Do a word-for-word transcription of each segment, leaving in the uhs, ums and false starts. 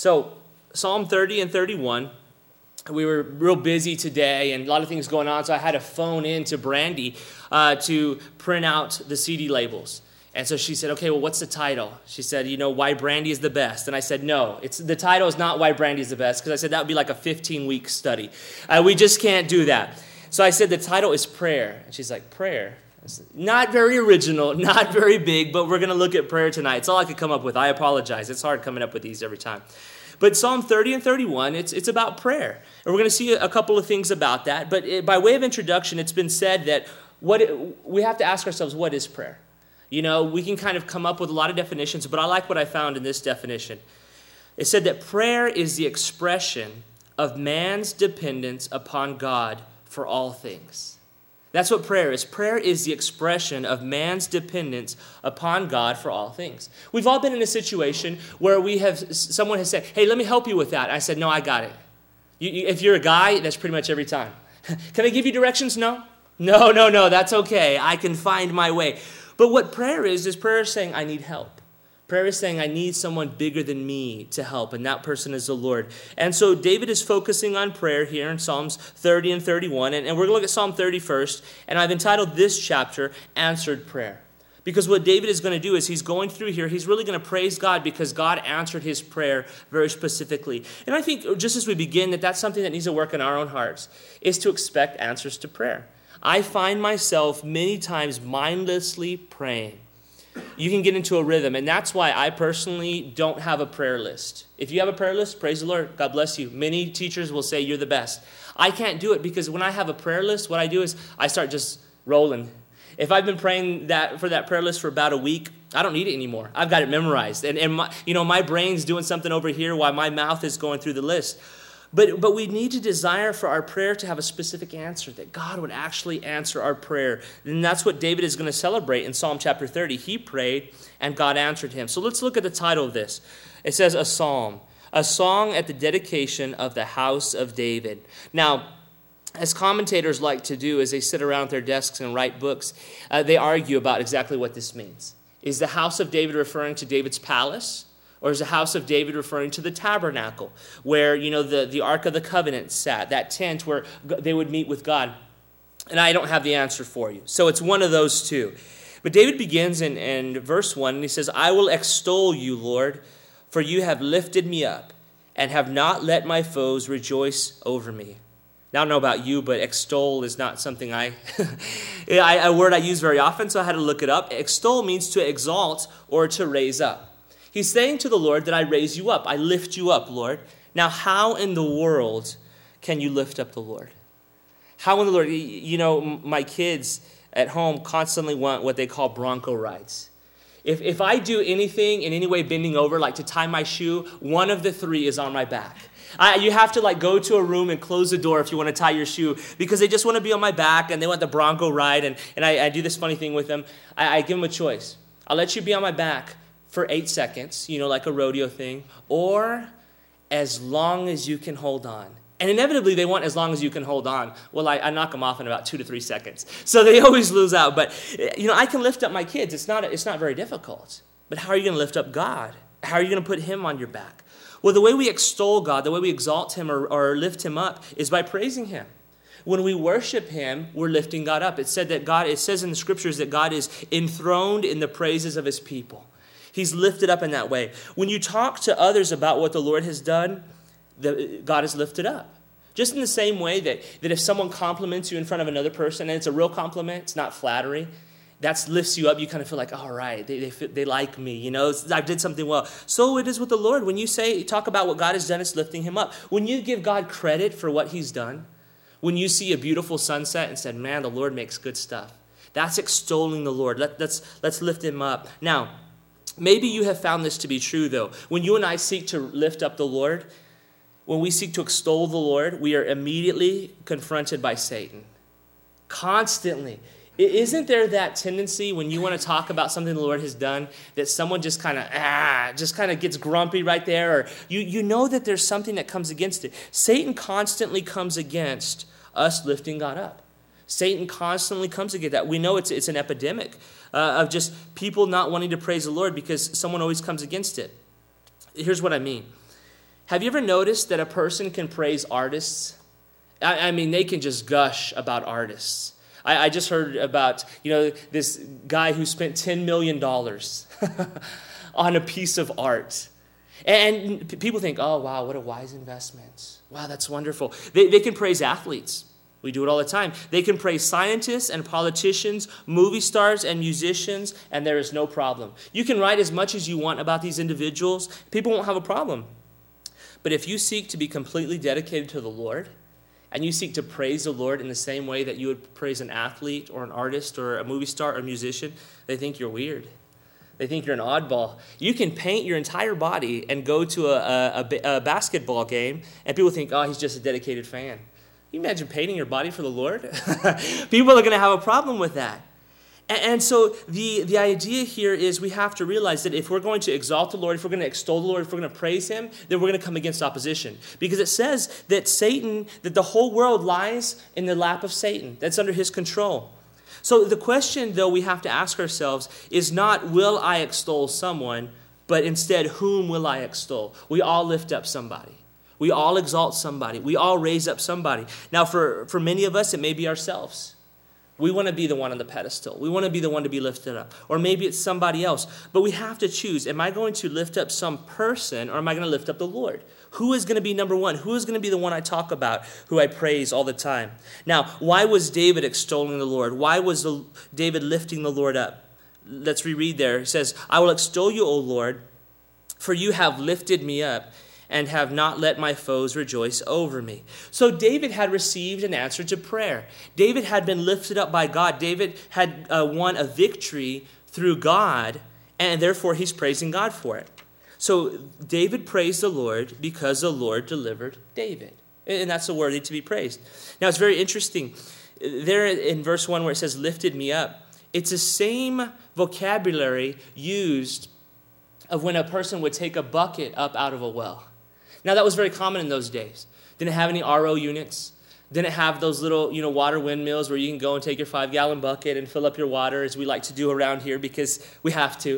So Psalm thirty and thirty-one, we were real busy today and a lot of things going on, so I had to phone in to Brandy uh, to print out the C D labels. And so she said, okay, well, what's the title? She said, you know, Why Brandy is the Best. And I said, no, it's the title is not Why Brandy is the Best, because I said that would be like a fifteen-week study. Uh, we just can't do that. So I said the title is Prayer. And she's like, Prayer? I said, not very original, not very big, but we're going to look at prayer tonight. It's all I could come up with. I apologize. It's hard coming up with these every time. But Psalm thirty and thirty-one, it's it's about prayer. And we're going to see a, a couple of things about that. But it, by way of introduction, it's been said that what it, we have to ask ourselves, what is prayer? You know, we can kind of come up with a lot of definitions, but I like what I found in this definition. It said that prayer is the expression of man's dependence upon God for all things. That's what prayer is. Prayer is the expression of man's dependence upon God for all things. We've all been in a situation where we have someone has said, hey, let me help you with that. I said, no, I got it. You, you, if you're a guy, that's pretty much every time. Can I give you directions? No. No, no, no, that's okay. I can find my way. But what prayer is, is prayer is saying, I need help. Prayer is saying, I need someone bigger than me to help, and that person is the Lord. And so David is focusing on prayer here in Psalms thirty and thirty-one, and, and we're going to look at Psalm thirty first, and I've entitled this chapter, Answered Prayer. Because what David is going to do is he's going through here, he's really going to praise God because God answered his prayer very specifically. And I think just as we begin, that that's something that needs to work in our own hearts, is to expect answers to prayer. I find myself many times mindlessly praying. You can get into a rhythm, and that's why I personally don't have a prayer list. If you have a prayer list, praise the Lord. God bless you. Many teachers will say you're the best. I can't do it because when I have a prayer list, what I do is I start just rolling. If I've been praying that for that prayer list for about a week, I don't need it anymore. I've got it memorized. And, and my, you know, my brain's doing something over here while my mouth is going through the list. But but we need to desire for our prayer to have a specific answer, that God would actually answer our prayer. And that's what David is going to celebrate in Psalm chapter thirty. He prayed and God answered him. So let's look at the title of this. It says a psalm, a song at the dedication of the house of David. Now, as commentators like to do as they sit around at their desks and write books, uh, they argue about exactly what this means. Is the house of David referring to David's palace? Or is the house of David referring to the tabernacle where, you know, the, the Ark of the Covenant sat, that tent where they would meet with God? And I don't have the answer for you. So it's one of those two. But David begins in, in verse one, and he says, I will extol you, Lord, for you have lifted me up and have not let my foes rejoice over me. Now, I don't know about you, but extol is not something I, I a word I use very often, so I had to look it up. Extol means to exalt or to raise up. He's saying to the Lord that I raise you up. I lift you up, Lord. Now, how in the world can you lift up the Lord? How in the Lord? You know, my kids at home constantly want what they call Bronco rides. If if I do anything in any way bending over, like to tie my shoe, one of the three is on my back. I, you have to like go to a room and close the door if you want to tie your shoe because they just want to be on my back and they want the Bronco ride. And, and I, I do this funny thing with them. I, I give them a choice. I'll let you be on my back for eight seconds, you know, like a rodeo thing, or as long as you can hold on. And inevitably, they want as long as you can hold on. Well, I, I knock them off in about two to three seconds. So they always lose out. But, you know, I can lift up my kids. It's not, it's not very difficult. But how are you going to lift up God? How are you going to put him on your back? Well, the way we extol God, the way we exalt him or, or lift him up is by praising him. When we worship him, we're lifting God up. It said that God, it says in the scriptures that God is enthroned in the praises of his people. He's lifted up in that way. When you talk to others about what the Lord has done, the, God is lifted up. Just in the same way that, that if someone compliments you in front of another person, and it's a real compliment, it's not flattery, that lifts you up. You kind of feel like, all right, they, they, they like me, you know, I did something well. So it is with the Lord. When you say, talk about what God has done, it's lifting him up. When you give God credit for what he's done, when you see a beautiful sunset and said, man, the Lord makes good stuff, that's extolling the Lord. Let, let's, let's lift him up. Now, maybe you have found this to be true, though. When you and I seek to lift up the Lord, when we seek to extol the Lord, we are immediately confronted by Satan. Constantly. Isn't there that tendency when you want to talk about something the Lord has done that someone just kind of, ah, just kind of gets grumpy right there? Or you, you know that there's something that comes against it. Satan constantly comes against us lifting God up. Satan constantly comes against that. We know it's, it's an epidemic uh, of just people not wanting to praise the Lord because someone always comes against it. Here's what I mean. Have you ever noticed that a person can praise artists? I, I mean, they can just gush about artists. I, I just heard about, you know, this guy who spent ten million dollars on a piece of art. And people think, oh, wow, what a wise investment. Wow, that's wonderful. They, they can praise athletes. We do it all the time. They can praise scientists and politicians, movie stars and musicians, and there is no problem. You can write as much as you want about these individuals. People won't have a problem. But if you seek to be completely dedicated to the Lord, and you seek to praise the Lord in the same way that you would praise an athlete or an artist or a movie star or a musician, they think you're weird. They think you're an oddball. You can paint your entire body and go to a, a, a basketball game, and people think, oh, he's just a dedicated fan. Can you imagine painting your body for the Lord? People are going to have a problem with that. And, and so the, the idea here is we have to realize that if we're going to exalt the Lord, if we're going to extol the Lord, if we're going to praise him, then we're going to come against opposition. Because it says that Satan, that the whole world lies in the lap of Satan. That's under his control. So the question, though, we have to ask ourselves is not, will I extol someone, but instead, whom will I extol? We all lift up somebody. We all exalt somebody. We all raise up somebody. Now, for, for many of us, it may be ourselves. We want to be the one on the pedestal. We want to be the one to be lifted up. Or maybe it's somebody else. But we have to choose. Am I going to lift up some person, or am I going to lift up the Lord? Who is going to be number one? Who is going to be the one I talk about, who I praise all the time? Now, why was David extolling the Lord? Why was the, David lifting the Lord up? Let's reread there. He says, I will extol you, O Lord, for you have lifted me up and have not let my foes rejoice over me. So David had received an answer to prayer. David had been lifted up by God. David had uh, won a victory through God, and therefore he's praising God for it. So David praised the Lord because the Lord delivered David. And that's a worthy to be praised. Now, it's very interesting. There in verse one where it says, lifted me up, it's the same vocabulary used of when a person would take a bucket up out of a well. Now, that was very common in those days. Didn't have any R O units. Didn't have those little, you know, water windmills where you can go and take your five-gallon bucket and fill up your water, as we like to do around here because we have to.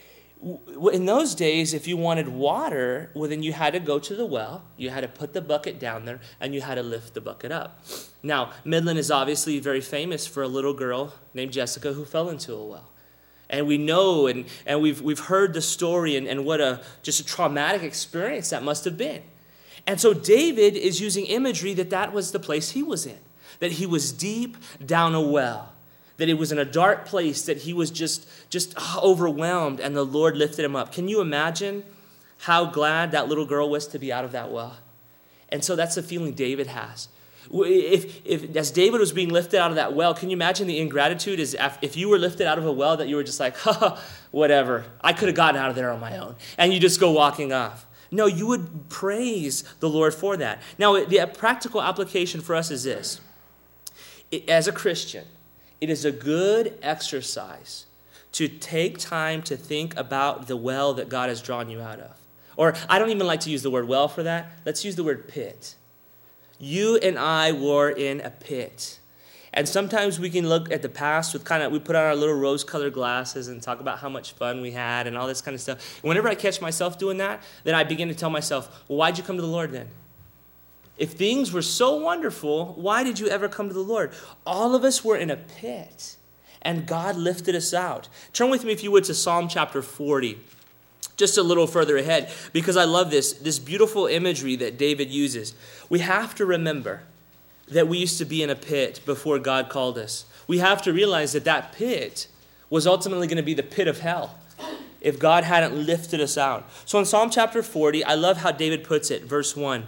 In those days, if you wanted water, well, then you had to go to the well, you had to put the bucket down there, and you had to lift the bucket up. Now, Midland is obviously very famous for a little girl named Jessica who fell into a well. And we know, and, and we've we've heard the story, and, and what a just a traumatic experience that must have been. And so David is using imagery that that was the place he was in, that he was deep down a well, that it was in a dark place, that he was just, just overwhelmed, and the Lord lifted him up. Can you imagine how glad that little girl was to be out of that well? And so that's the feeling David has. If, if as David was being lifted out of that well, can you imagine the ingratitude is if you were lifted out of a well that you were just like, ha, whatever, I could have gotten out of there on my own, and you just go walking off. No, you would praise the Lord for that. Now, the practical application for us is this. As a Christian, it is a good exercise to take time to think about the well that God has drawn you out of. Or I don't even like to use the word well for that. Let's use the word pit. You and I were in a pit. And sometimes we can look at the past with kind of, we put on our little rose-colored glasses and talk about how much fun we had and all this kind of stuff. And whenever I catch myself doing that, then I begin to tell myself, well, why'd you come to the Lord then? If things were so wonderful, why did you ever come to the Lord? All of us were in a pit, and God lifted us out. Turn with me, if you would, to Psalm chapter forty. Just a little further ahead, because I love this, this beautiful imagery that David uses. We have to remember that we used to be in a pit before God called us. We have to realize that that pit was ultimately going to be the pit of hell if God hadn't lifted us out. So in Psalm chapter forty, I love how David puts it, verse one.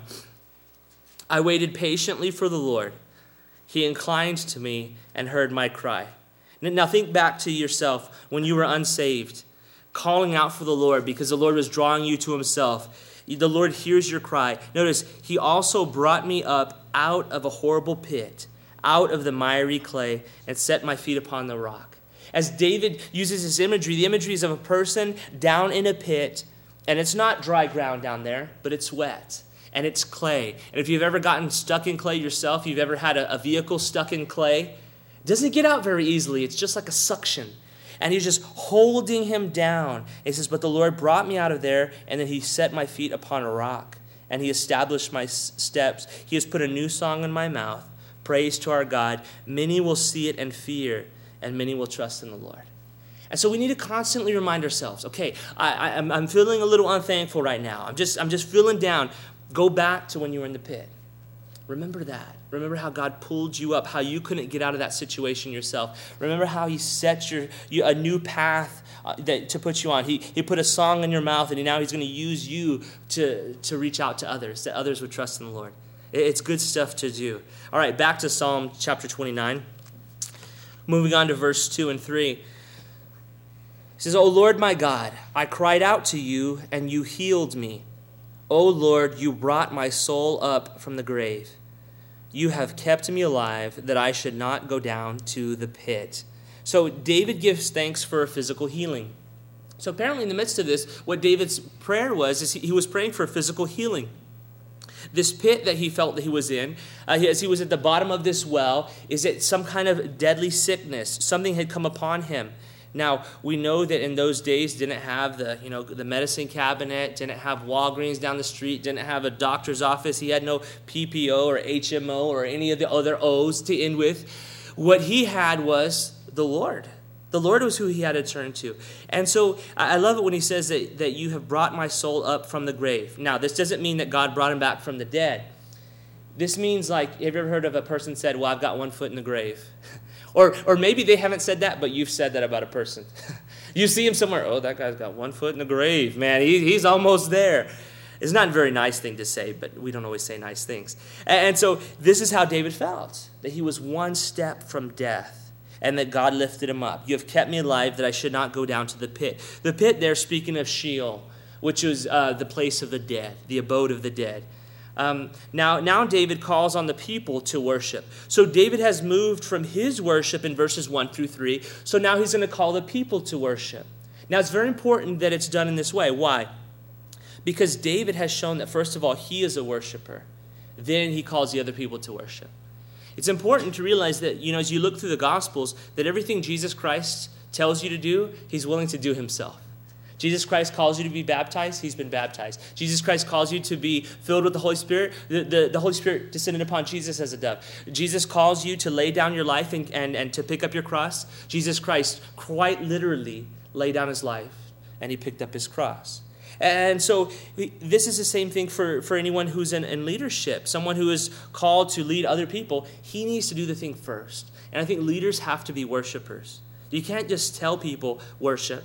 I waited patiently for the Lord. He inclined to me and heard my cry. Now think back to yourself when you were unsaved, calling out for the Lord because the Lord was drawing you to himself. The Lord hears your cry. Notice, he also brought me up out of a horrible pit, out of the miry clay, and set my feet upon the rock. As David uses this imagery, the imagery is of a person down in a pit, and it's not dry ground down there, but it's wet, and it's clay. And if you've ever gotten stuck in clay yourself, you've ever had a, a vehicle stuck in clay, it doesn't get out very easily. It's just like a suction. And he's just holding him down. He says, but the Lord brought me out of there, and then he set my feet upon a rock. and he established my steps. He has put a new song in my mouth. Praise to our God. Many will see it and fear, and many will trust in the Lord. And so we need to constantly remind ourselves, okay, I, I, I'm, I'm feeling a little unthankful right now. I'm just, I'm just feeling down. Go back to when you were in the pit. Remember that. Remember how God pulled you up, how you couldn't get out of that situation yourself. Remember how he set your, you, a new path uh, that, to put you on. He, he put a song in your mouth, and now he's going to use you to, to reach out to others, that others would trust in the Lord. It, it's good stuff to do. All right, back to Psalm chapter twenty-nine. Moving on to verse two and three. It says, O Lord my God, I cried out to you, and you healed me. O Lord, you brought my soul up from the grave. You have kept me alive, that I should not go down to the pit. So David gives thanks for a physical healing. So apparently in the midst of this, what David's prayer was, is he, he was praying for physical healing. This pit that he felt that he was in, uh, as he was at the bottom of this well, is it some kind of deadly sickness? Something had come upon him. Now, we know that in those days didn't have the, you know, the medicine cabinet, didn't have Walgreens down the street, didn't have a doctor's office. He had no P P O or H M O or any of the other O's to end with. What he had was the Lord. The Lord was who he had to turn to. And so I love it when he says that, that you have brought my soul up from the grave. Now, this doesn't mean that God brought him back from the dead. This means, like, have you ever heard of a person said, well, I've got one foot in the grave? Or or maybe they haven't said that, but you've said that about a person. You see him somewhere, oh, that guy's got one foot in the grave. Man, he, he's almost there. It's not a very nice thing to say, but we don't always say nice things. And, and so this is how David felt, that he was one step from death, and that God lifted him up. You have kept me alive, that I should not go down to the pit. The pit there, speaking of Sheol, which was uh, the place of the dead, the abode of the dead. Um, now, now David calls on the people to worship. So David has moved from his worship in verses one through three. So now he's going to call the people to worship. Now, it's very important that it's done in this way. Why? Because David has shown that, first of all, he is a worshiper. Then he calls the other people to worship. It's important to realize that, you know, as you look through the Gospels, that everything Jesus Christ tells you to do, he's willing to do himself. Jesus Christ calls you to be baptized, he's been baptized. Jesus Christ calls you to be filled with the Holy Spirit, the, the, the Holy Spirit descended upon Jesus as a dove. Jesus calls you to lay down your life and, and, and to pick up your cross. Jesus Christ quite literally laid down his life, and he picked up his cross. And so this is the same thing for, for anyone who's in, in leadership, someone who is called to lead other people. He needs to do the thing first. And I think leaders have to be worshipers. You can't just tell people worship.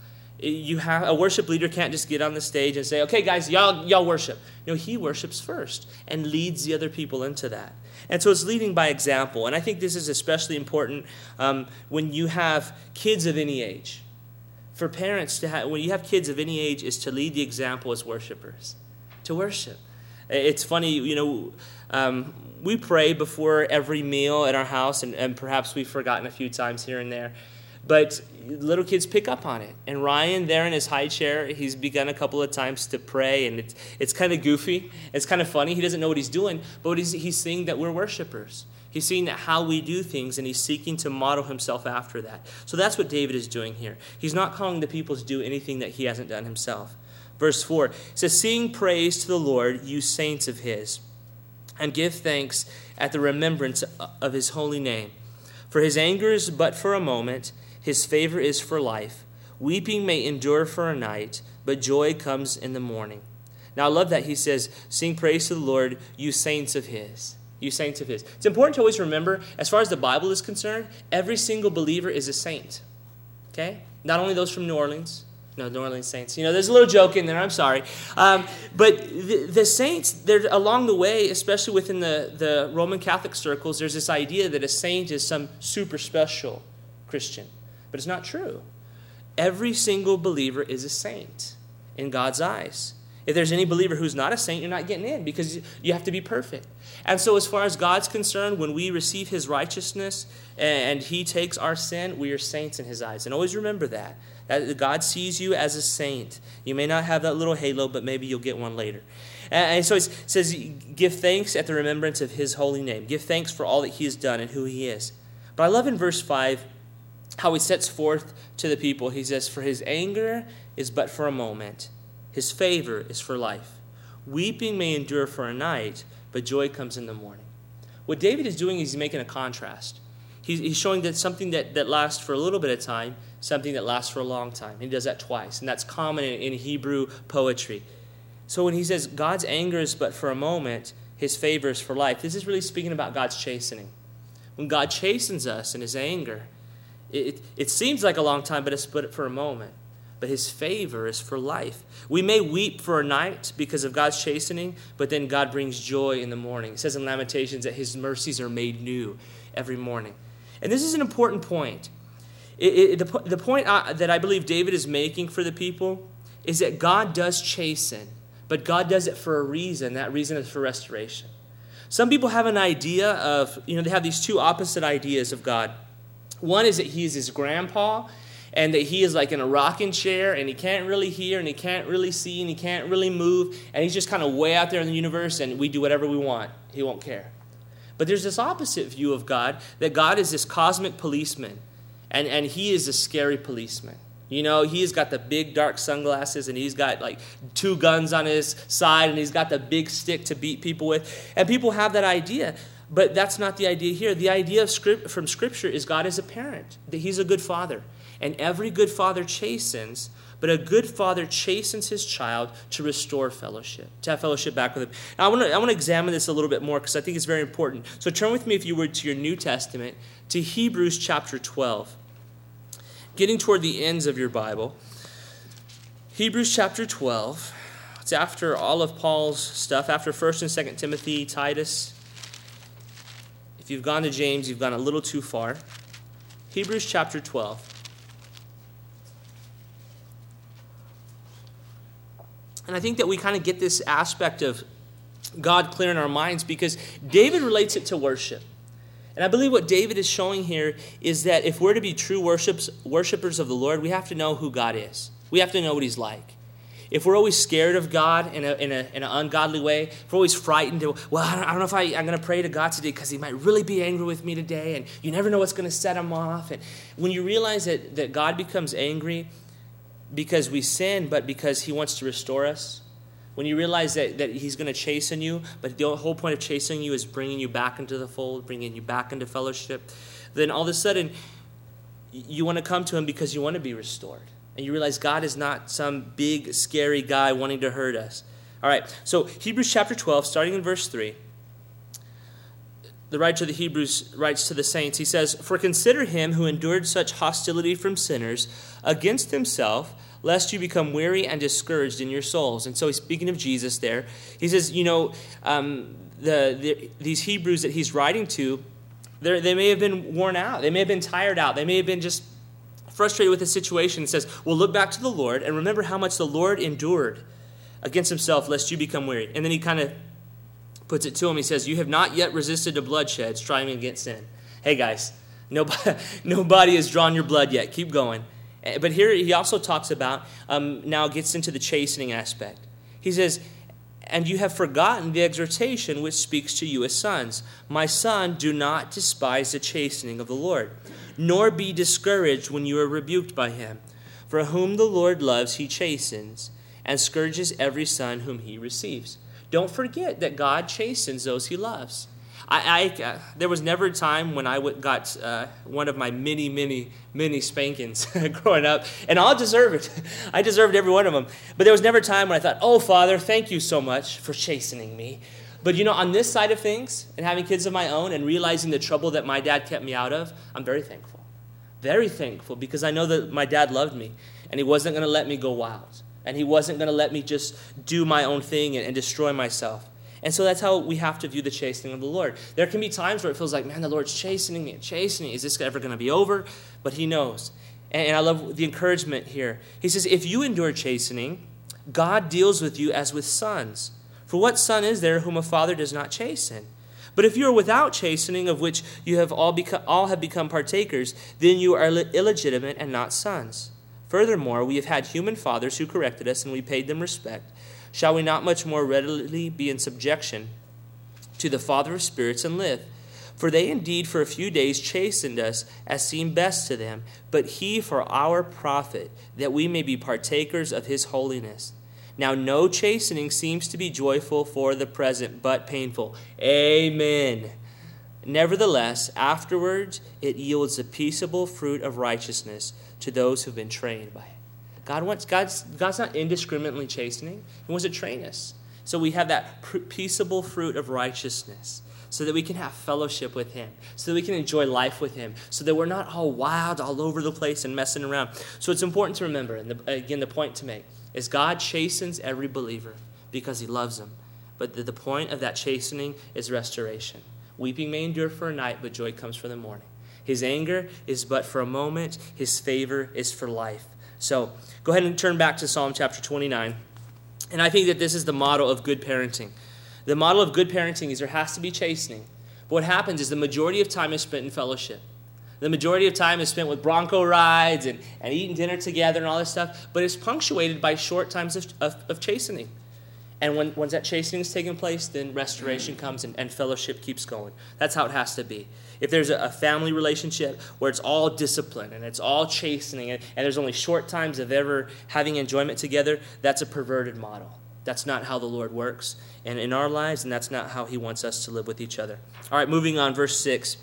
You have a worship leader can't just get on the stage and say, okay, guys, y'all, y'all worship. No, he worships first and leads the other people into that. And so it's leading by example. And I think this is especially important um, when you have kids of any age. For parents to have, when you have kids of any age, is to lead the example as worshipers, to worship. It's funny, you know, um, we pray before every meal at our house, and, and perhaps we've forgotten a few times here and there. But little kids pick up on it. And Ryan, there in his high chair, he's begun a couple of times to pray, and it's it's kind of goofy. It's kind of funny. He doesn't know what he's doing, but he's, he's seeing that we're worshipers. He's seeing that how we do things, and he's seeking to model himself after that. So that's what David is doing here. He's not calling the people to do anything that he hasn't done himself. Verse four says, sing praise to the Lord, you saints of his, and give thanks at the remembrance of his holy name. For his anger is but for a moment, his favor is for life. Weeping may endure for a night, but joy comes in the morning. Now I love that he says, sing praise to the Lord, you saints of his. You saints of his. It's important to always remember, as far as the Bible is concerned, every single believer is a saint. Okay? Not only those from New Orleans. No, New Orleans saints. You know, there's a little joke in there, I'm sorry. Um, but the, the saints, they're along the way, especially within the, the Roman Catholic circles, there's this idea that a saint is some super special Christian. But it's not true. Every single believer is a saint in God's eyes. If there's any believer who's not a saint, you're not getting in because you have to be perfect. And so as far as God's concerned, when we receive his righteousness and he takes our sin, we are saints in his eyes. And always remember that. That God sees you as a saint. You may not have that little halo, but maybe you'll get one later. And so it says, give thanks at the remembrance of his holy name. Give thanks for all that he has done and who he is. But I love in verse five, how he sets forth to the people. He says, for his anger is but for a moment. His favor is for life. Weeping may endure for a night, but joy comes in the morning. What David is doing is he's making a contrast. He's, he's showing that something that, that lasts for a little bit of time, something that lasts for a long time. He does that twice, and that's common in, in Hebrew poetry. So when he says God's anger is but for a moment, his favor is for life, this is really speaking about God's chastening. When God chastens us in his anger, it, it, it seems like a long time, but it's but for a moment. But his favor is for life. We may weep for a night because of God's chastening, but then God brings joy in the morning. It says in Lamentations that his mercies are made new every morning. And this is an important point. It, it, the, the point I, that I believe David is making for the people is that God does chasten, but God does it for a reason. That reason is for restoration. Some people have an idea of, you know, they have these two opposite ideas of God. One is that he is his grandpa, and that he is like in a rocking chair, and he can't really hear, and he can't really see, and he can't really move, and he's just kind of way out there in the universe, and we do whatever we want. He won't care. But there's this opposite view of God, that God is this cosmic policeman, and, and he is a scary policeman. You know, he's got the big dark sunglasses, and he's got like two guns on his side, and he's got the big stick to beat people with. And people have that idea, but that's not the idea here. The idea of script, from Scripture is God is a parent, that he's a good father. And every good father chastens, but a good father chastens his child to restore fellowship, to have fellowship back with him. Now, I want to I want to examine this a little bit more because I think it's very important. So turn with me, if you would, to your New Testament, to Hebrews chapter twelve. Getting toward the ends of your Bible. Hebrews chapter twelve. It's after all of Paul's stuff, after First and Second Timothy, Titus. If you've gone to James, you've gone a little too far. Hebrews chapter twelve. And I think that we kind of get this aspect of God clear in our minds because David relates it to worship. And I believe what David is showing here is that if we're to be true worships, worshipers of the Lord, we have to know who God is. We have to know what he's like. If we're always scared of God in, a, in, a, in an ungodly way, if we're always frightened, to, well, I don't, I don't know if I, I'm going to pray to God today because he might really be angry with me today, and you never know what's going to set him off. And when you realize that, that God becomes angry because we sin, but because he wants to restore us, when you realize that, that he's going to chasten you, but the whole point of chastening you is bringing you back into the fold, bringing you back into fellowship, then all of a sudden you want to come to him because you want to be restored. And you realize God is not some big, scary guy wanting to hurt us. All right, so Hebrews chapter twelve, starting in verse three. The writer of the Hebrews writes to the saints, he says, "For consider him who endured such hostility from sinners against himself, lest you become weary and discouraged in your souls." And so he's speaking of Jesus there. He says, you know, um, the, the these Hebrews that he's writing to, they may have been worn out. They may have been tired out. They may have been just frustrated with the situation. He says, well, look back to the Lord and remember how much the Lord endured against himself, lest you become weary. And then he kind of puts it to him. He says, you have not yet resisted to bloodshed, striving against sin. Hey, guys, nobody, nobody has drawn your blood yet. Keep going. But here he also talks about, um, now gets into the chastening aspect. He says, and you have forgotten the exhortation which speaks to you as sons. My son, do not despise the chastening of the Lord, nor be discouraged when you are rebuked by him. For whom the Lord loves, he chastens, and scourges every son whom he receives. Don't forget that God chastens those he loves. I, I uh, there was never a time when I w- got uh, one of my many, many, many spankings growing up, and I'll deserve it. I deserved every one of them. But there was never a time when I thought, oh, Father, thank you so much for chastening me. But, you know, on this side of things, and having kids of my own, and realizing the trouble that my dad kept me out of, I'm very thankful. Very thankful, because I know that my dad loved me, and he wasn't going to let me go wild, and he wasn't going to let me just do my own thing and, and destroy myself. And so that's how we have to view the chastening of the Lord. There can be times where it feels like, man, the Lord's chastening me and chastening me. Is this ever going to be over? But he knows. And, and I love the encouragement here. He says, if you endure chastening, God deals with you as with sons. For what son is there whom a father does not chasten? But if you are without chastening, of which you have all become, all have become partakers, then you are illegitimate and not sons. Furthermore, we have had human fathers who corrected us, and we paid them respect. Shall we not much more readily be in subjection to the Father of spirits and live? For they indeed for a few days chastened us as seemed best to them, but he for our profit, that we may be partakers of his holiness. Now no chastening seems to be joyful for the present, but painful. Amen. Nevertheless, afterwards it yields the peaceable fruit of righteousness to those who've been trained by it. God wants God's God's not indiscriminately chastening. He wants to train us. So we have that peaceable fruit of righteousness, so that we can have fellowship with him, so that we can enjoy life with him, so that we're not all wild all over the place and messing around. So it's important to remember, and the, again, the point to make is God chastens every believer because he loves them. But the, the point of that chastening is restoration. Weeping may endure for a night, but joy comes for the morning. His anger is but for a moment. His favor is for life. So go ahead and turn back to Psalm chapter twenty-nine. And I think that this is the model of good parenting. The model of good parenting is there has to be chastening. But what happens is the majority of time is spent in fellowship. The majority of time is spent with Bronco rides and, and eating dinner together and all this stuff. But it's punctuated by short times of, of, of chastening. And when once that chastening is taking place, then restoration comes and, and fellowship keeps going. That's how it has to be. If there's a, a family relationship where it's all discipline and it's all chastening and, and there's only short times of ever having enjoyment together, that's a perverted model. That's not how the Lord works and in our lives, and that's not how he wants us to live with each other. All right, moving on, verse six.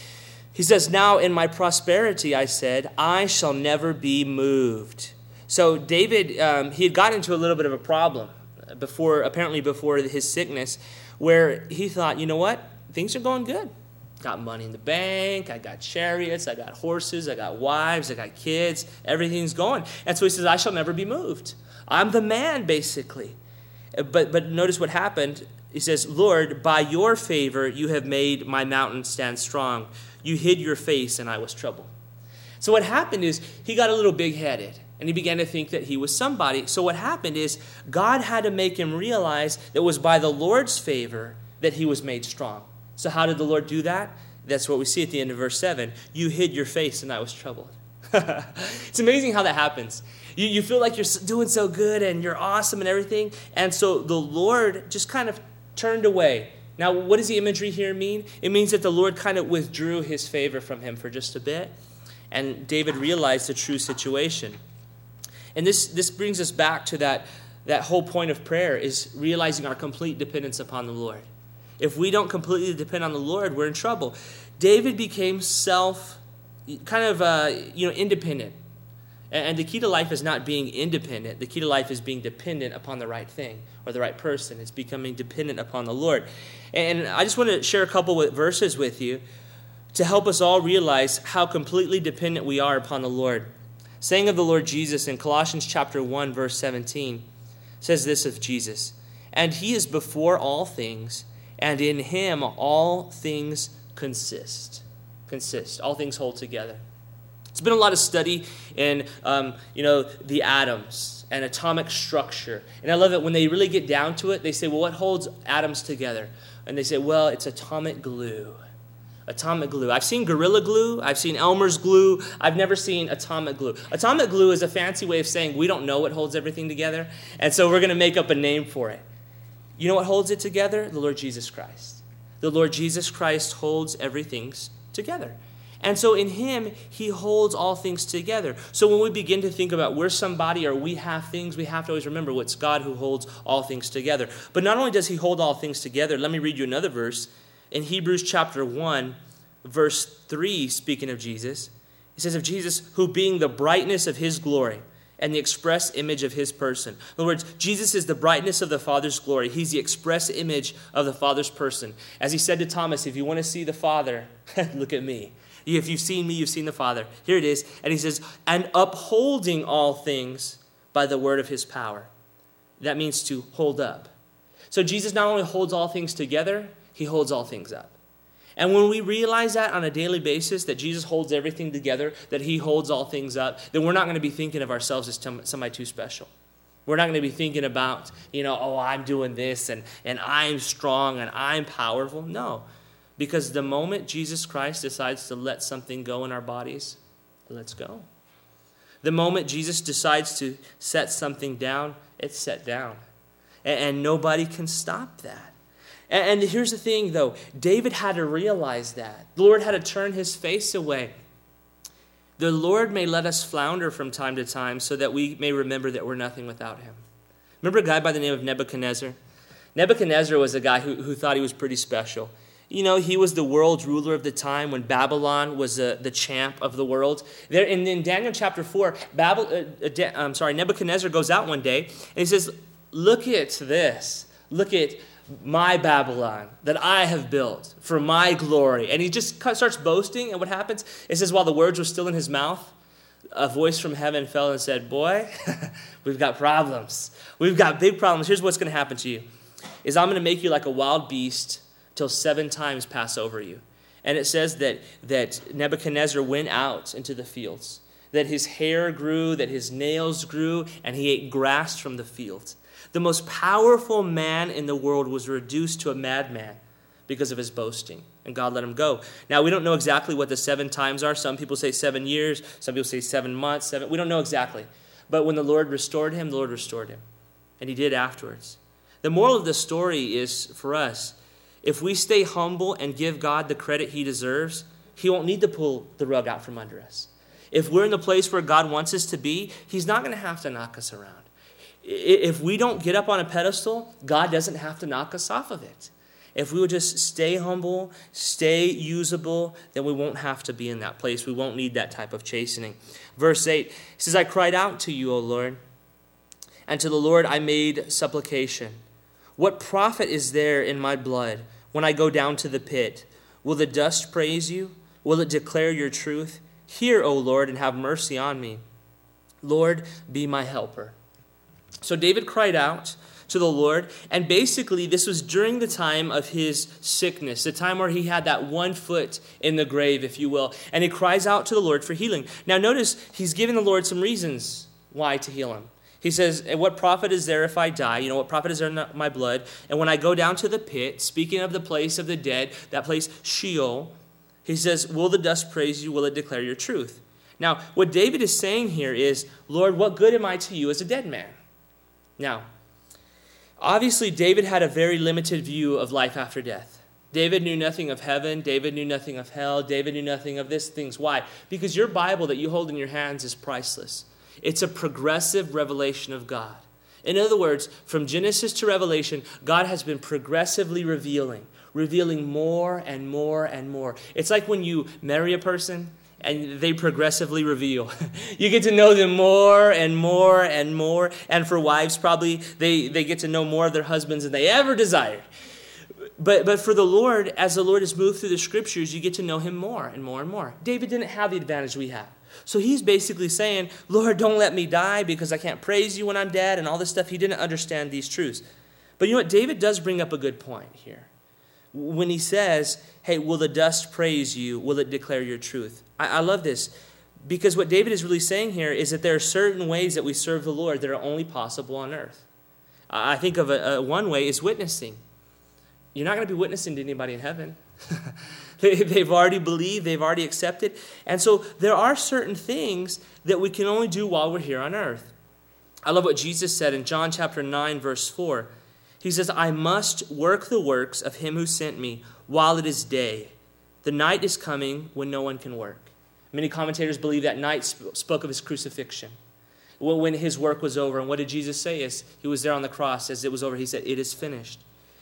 He says, now in my prosperity, I said, I shall never be moved. So David, um, he had got into a little bit of a problem before, apparently before his sickness, where he thought, you know what? Things are going good. Got money in the bank. I got chariots. I got horses. I got wives. I got kids. Everything's going. And so he says, I shall never be moved. I'm the man, basically. But but notice what happened. He says, Lord, by your favor you have made my mountain stand strong. You hid your face and I was troubled. So what happened is he got a little big-headed and he began to think that he was somebody. So what happened is God had to make him realize that it was by the Lord's favor that he was made strong. So how did the Lord do that? That's what we see at the end of verse seven. You hid your face and I was troubled. It's amazing how that happens. You, you feel like you're doing so good and you're awesome and everything. And so the Lord just kind of turned away. Now, what does the imagery here mean? It means that the Lord kind of withdrew his favor from him for just a bit. And David realized the true situation. And this, this brings us back to that, that whole point of prayer is realizing our complete dependence upon the Lord. If we don't completely depend on the Lord, we're in trouble. David became self, kind of, uh, you know, independent. And the key to life is not being independent. The key to life is being dependent upon the right thing or the right person. It's becoming dependent upon the Lord. And I just want to share a couple of verses with you to help us all realize how completely dependent we are upon the Lord. Saying of the Lord Jesus in Colossians chapter one, verse seventeen, says this of Jesus, and he is before all things, and in him all things consist. Consist. All things hold together. There's been a lot of study in, um, you know, the atoms and atomic structure. And I love it when they really get down to it. They say, well, what holds atoms together? And they say, well, it's atomic glue. Atomic glue. I've seen Gorilla Glue. I've seen Elmer's glue. I've never seen atomic glue. Atomic glue is a fancy way of saying we don't know what holds everything together. And so we're going to make up a name for it. You know what holds it together? The Lord Jesus Christ. The Lord Jesus Christ holds everything together. And so in him, he holds all things together. So when we begin to think about we're somebody or we have things, we have to always remember it's God who holds all things together. But not only does he hold all things together, let me read you another verse. In Hebrews chapter one, verse three, speaking of Jesus, it says of Jesus, who being the brightness of his glory and the express image of his person. In other words, Jesus is the brightness of the Father's glory. He's the express image of the Father's person. As he said to Thomas, if you want to see the Father, look at me. If you've seen me, you've seen the Father. Here it is. And he says, and upholding all things by the word of his power. That means to hold up. So Jesus not only holds all things together, he holds all things up. And when we realize that on a daily basis, that Jesus holds everything together, that he holds all things up, then we're not going to be thinking of ourselves as somebody too special. We're not going to be thinking about, you know, oh, I'm doing this and, and I'm strong and I'm powerful. No. Because the moment Jesus Christ decides to let something go in our bodies, it lets go. The moment Jesus decides to set something down, it's set down. And, and nobody can stop that. And, and here's the thing, though. David had to realize that. The Lord had to turn his face away. The Lord may let us flounder from time to time so that we may remember that we're nothing without him. Remember a guy by the name of Nebuchadnezzar? Nebuchadnezzar was a guy who, who thought he was pretty special. You know, he was the world ruler of the time when Babylon was uh, the champ of the world. There, in, in Daniel chapter four, Babel, uh, uh, I'm sorry, Nebuchadnezzar goes out one day and he says, look at this. Look at my Babylon that I have built for my glory. And he just starts boasting. And what happens? It says, while the words were still in his mouth, a voice from heaven fell and said, boy, we've got problems. We've got big problems. Here's what's going to happen to you. Is I'm going to make you like a wild beast till seven times pass over you. And it says that, that Nebuchadnezzar went out into the fields, that his hair grew, that his nails grew, and he ate grass from the fields. The most powerful man in the world was reduced to a madman because of his boasting, and God let him go. Now, we don't know exactly what the seven times are. Some people say seven years. Some people say seven months. Seven. We don't know exactly. But when the Lord restored him, the Lord restored him, and he did afterwards. The moral of the story is, for us, if we stay humble and give God the credit he deserves, he won't need to pull the rug out from under us. If we're in the place where God wants us to be, he's not going to have to knock us around. If we don't get up on a pedestal, God doesn't have to knock us off of it. If we would just stay humble, stay usable, then we won't have to be in that place. We won't need that type of chastening. Verse eight says, I cried out to you, O Lord, and to the Lord I made supplication. What profit is there in my blood when I go down to the pit? Will the dust praise you? Will it declare your truth? Hear, O Lord, and have mercy on me. Lord, be my helper. So David cried out to the Lord, and basically this was during the time of his sickness, the time where he had that one foot in the grave, if you will, and he cries out to the Lord for healing. Now notice, he's giving the Lord some reasons why to heal him. He says, what profit is there if I die? You know, what profit is there in my blood? And when I go down to the pit, speaking of the place of the dead, that place Sheol, he says, will the dust praise you? Will it declare your truth? Now, what David is saying here is, Lord, what good am I to you as a dead man? Now, obviously, David had a very limited view of life after death. David knew nothing of heaven. David knew nothing of hell. David knew nothing of these things. Why? Because your Bible that you hold in your hands is priceless. It's a progressive revelation of God. In other words, from Genesis to Revelation, God has been progressively revealing, revealing more and more and more. It's like when you marry a person and they progressively reveal. You get to know them more and more and more. And for wives, probably, they, they get to know more of their husbands than they ever desired. But, but for the Lord, as the Lord has moved through the scriptures, you get to know him more and more and more. David didn't have the advantage we have. So he's basically saying, Lord, don't let me die because I can't praise you when I'm dead and all this stuff. He didn't understand these truths. But you know what? David does bring up a good point here. When he says, hey, will the dust praise you? Will it declare your truth? I, I love this because what David is really saying here is that there are certain ways that we serve the Lord that are only possible on earth. I think of a, a, one way is witnessing. You're not going to be witnessing to anybody in heaven. they, they've already believed, they've already accepted. And so there are certain things that we can only do while we're here on earth. I love what Jesus said in John chapter nine, verse four. He says, I must work the works of him who sent me while it is day. The night is coming when no one can work. Many commentators believe that night sp- spoke of his crucifixion. When his work was over. And what did Jesus say as he was there on the cross? As it was over, he said, it is finished.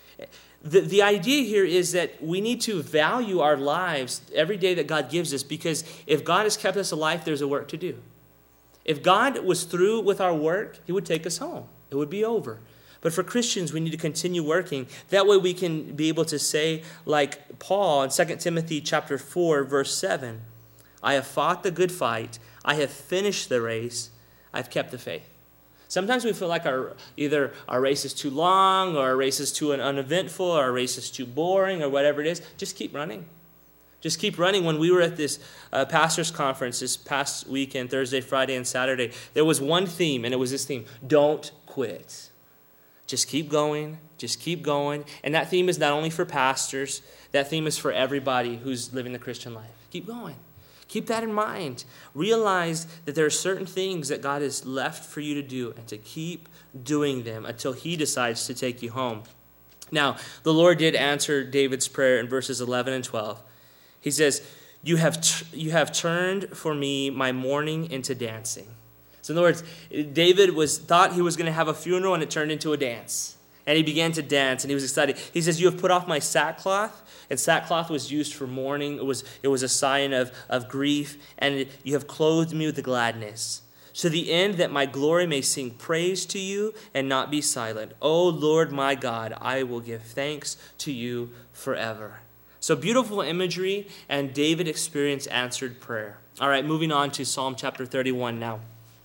The, the idea here is that we need to value our lives every day that God gives us, because if God has kept us alive, there's a work to do. If God was through with our work, he would take us home. It would be over. But for Christians, we need to continue working. That way we can be able to say, like Paul in Second Timothy chapter four, verse seven, I have fought the good fight. I have finished the race. I've kept the faith. Sometimes we feel like our either our race is too long, or our race is too uneventful, or our race is too boring, or whatever it is. Just keep running. Just keep running. When we were at this uh, pastor's conference this past weekend, Thursday, Friday, and Saturday, there was one theme, and it was this theme: don't quit. Just keep going. Just keep going. And that theme is not only for pastors. That theme is for everybody who's living the Christian life. Keep going. Keep that in mind. Realize that there are certain things that God has left for you to do, and to keep doing them until he decides to take you home. Now, the Lord did answer David's prayer in verses eleven and twelve. He says, you have, t- you have turned for me my mourning into dancing. So in other words, David was thought he was going to have a funeral, and it turned into a dance. And he began to dance, and he was excited. He says, you have put off my sackcloth. And sackcloth was used for mourning. It was, it was a sign of, of grief. And you have clothed me with gladness, to the end that my glory may sing praise to you and not be silent. O Lord my God, I will give thanks to you forever. So beautiful imagery, and David experienced answered prayer. All right, moving on to Psalm chapter thirty-one now.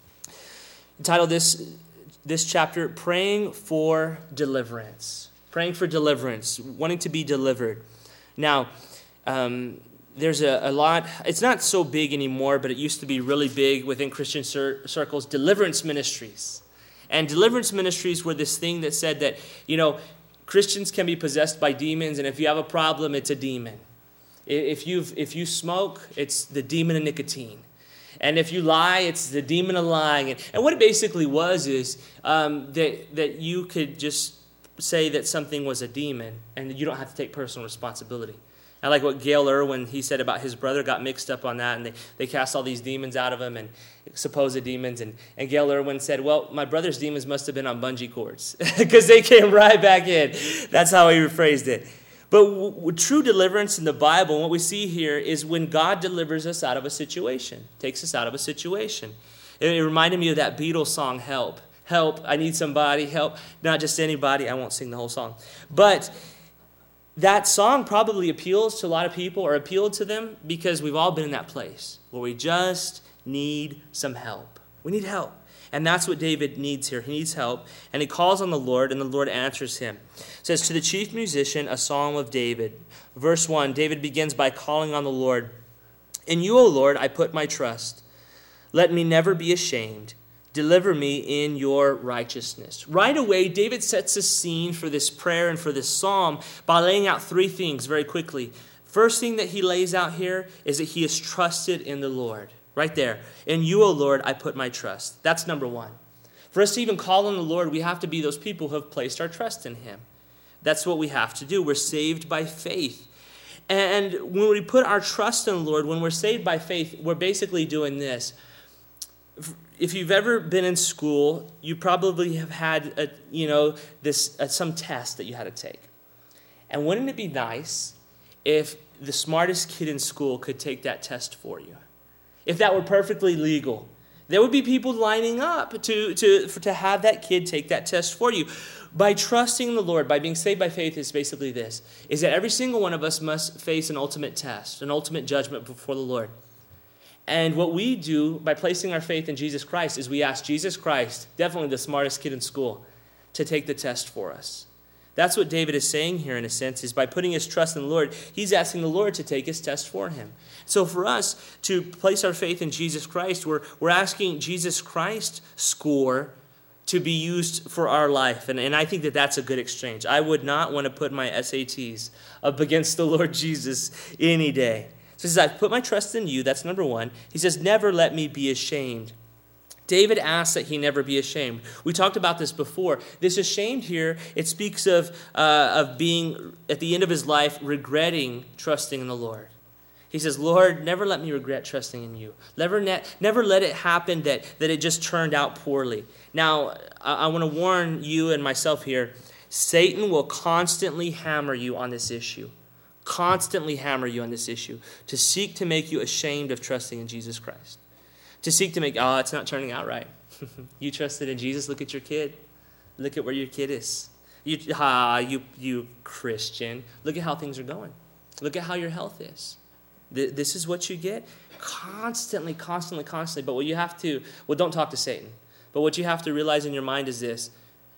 Entitled this, this chapter, Praying for Deliverance. Praying for deliverance, wanting to be delivered. Now, um, there's a, a lot, it's not so big anymore, but it used to be really big within Christian cir- circles, deliverance ministries. And deliverance ministries were this thing that said that, you know, Christians can be possessed by demons, and if you have a problem, it's a demon. If you've if you smoke, it's the demon of nicotine. And if you lie, it's the demon of lying. And, and what it basically was is um, that, that you could just say that something was a demon, and you don't have to take personal responsibility. I like what Gail Irwin, he said about his brother, got mixed up on that, and they, they cast all these demons out of him, and supposed demons. And, and Gail Irwin said, well, my brother's demons must have been on bungee cords, because they came right back in. That's how he rephrased it. But w- w- true deliverance in the Bible, and what we see here, is when God delivers us out of a situation, takes us out of a situation. It, it reminded me of that Beatles song, Help. Help, I need somebody, help. Not just anybody, I won't sing the whole song. But that song probably appeals to a lot of people, or appealed to them, because we've all been in that place where we just need some help. We need help. And that's what David needs here. He needs help. And he calls on the Lord, and the Lord answers him. It says, to the chief musician, a psalm of David. Verse one, David begins by calling on the Lord. In you, O Lord, I put my trust. Let me never be ashamed. Deliver me in your righteousness. Right away, David sets a scene for this prayer and for this psalm by laying out three things very quickly. First thing that he lays out here is that he is trusted in the Lord. Right there. In you, O Lord, I put my trust. That's number one. For us to even call on the Lord, we have to be those people who have placed our trust in him. That's what we have to do. We're saved by faith. And when we put our trust in the Lord, when we're saved by faith, we're basically doing this. If you've ever been in school, you probably have had a, you know, this uh, some test that you had to take. And wouldn't it be nice if the smartest kid in school could take that test for you? If that were perfectly legal, there would be people lining up to, to, for, to have that kid take that test for you. By trusting the Lord, by being saved by faith, is basically this, is that every single one of us must face an ultimate test, an ultimate judgment before the Lord. And what we do by placing our faith in Jesus Christ is we ask Jesus Christ, definitely the smartest kid in school, to take the test for us. That's what David is saying here in a sense, is by putting his trust in the Lord, he's asking the Lord to take his test for him. So for us to place our faith in Jesus Christ, we're, we're asking Jesus Christ's score to be used for our life. And, and I think that that's a good exchange. I would not want to put my S A Ts up against the Lord Jesus any day. So he says, I've put my trust in you. That's number one. He says, never let me be ashamed. David asks that he never be ashamed. We talked about this before. This ashamed here, it speaks of, uh, of being, at the end of his life, regretting trusting in the Lord. He says, Lord, never let me regret trusting in you. Never, ne- never let it happen that, that it just turned out poorly. Now, I, I want to warn you and myself here, Satan will constantly hammer you on this issue. Constantly hammer you on this issue to seek to make you ashamed of trusting in Jesus Christ. To seek to make, oh, it's not turning out right. You trusted in Jesus, look at your kid. Look at where your kid is. You, ah, you, you Christian, look at how things are going. Look at how your health is. This is what you get constantly, constantly, constantly. But what you have to, well, don't talk to Satan. But what you have to realize in your mind is this.